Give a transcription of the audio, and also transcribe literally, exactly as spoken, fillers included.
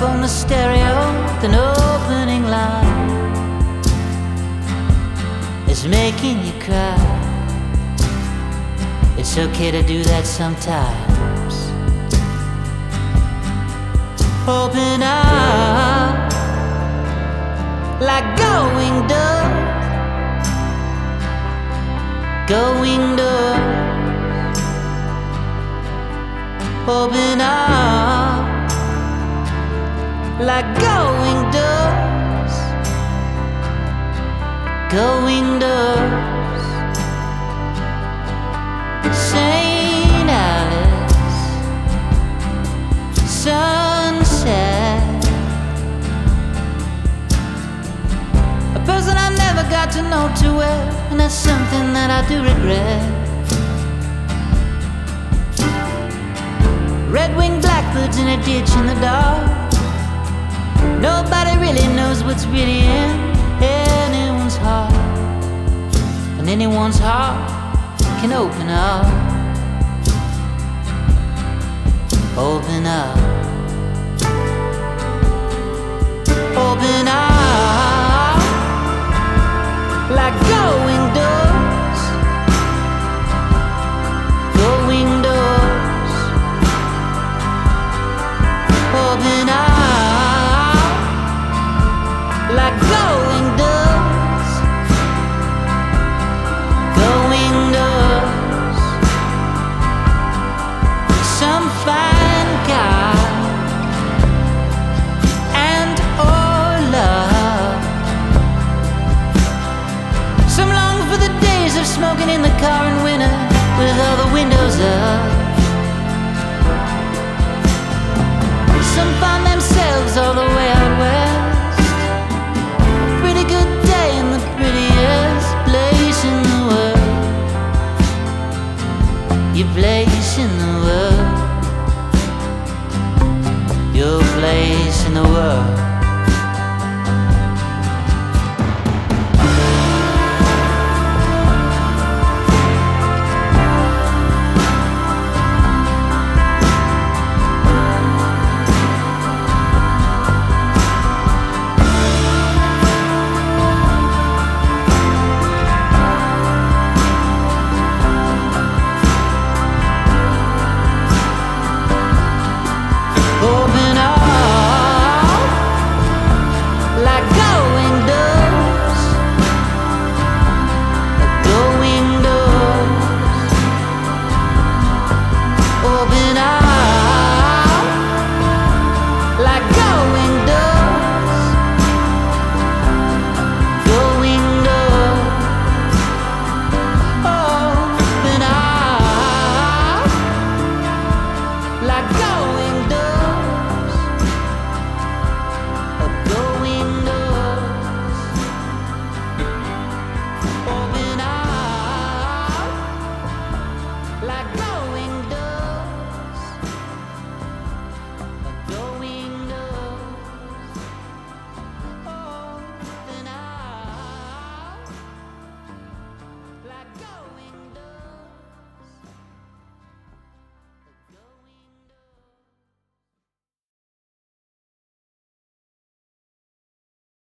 on the stereo with an opening line is making you cry. It's okay to do that sometimes. Open up like going doors, going doors. Open up like going doors, going doors. Saint Alice, sunset. A person I never got to know too well, and that's something that I do regret. Red-winged blackbirds in a ditch in the dark. Nobody really knows what's really in anyone's heart, and anyone's heart can open up. Open up. Open up like going doors, going doors. Open up like going doors, going doors. Some fine guy and all love. Some long for the days of smoking in the car in winter with all the windows up. Some find themselves all the way out west. Pretty good day in the prettiest place in the world. Your place in the world. Your place in the world.